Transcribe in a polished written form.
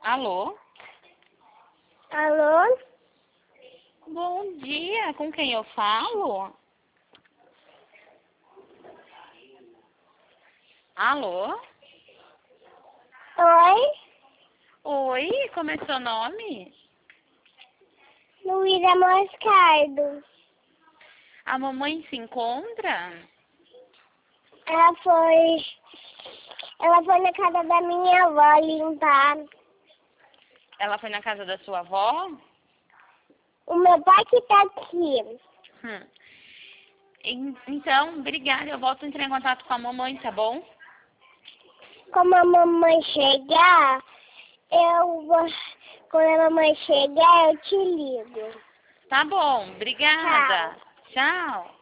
Alô? Alô? Bom dia, com quem eu falo? Alô? Oi? Oi, como é seu nome? Luísa Moscardo. A mamãe se encontra? Ela foi na casa da minha avó limpar. Ela foi na casa da sua avó? O meu pai que tá aqui. Então, obrigada. Eu volto a entrar em contato com a mamãe, tá bom? Como a mamãe chegar, quando a mamãe chegar, eu te ligo. Tá bom, obrigada. Tchau.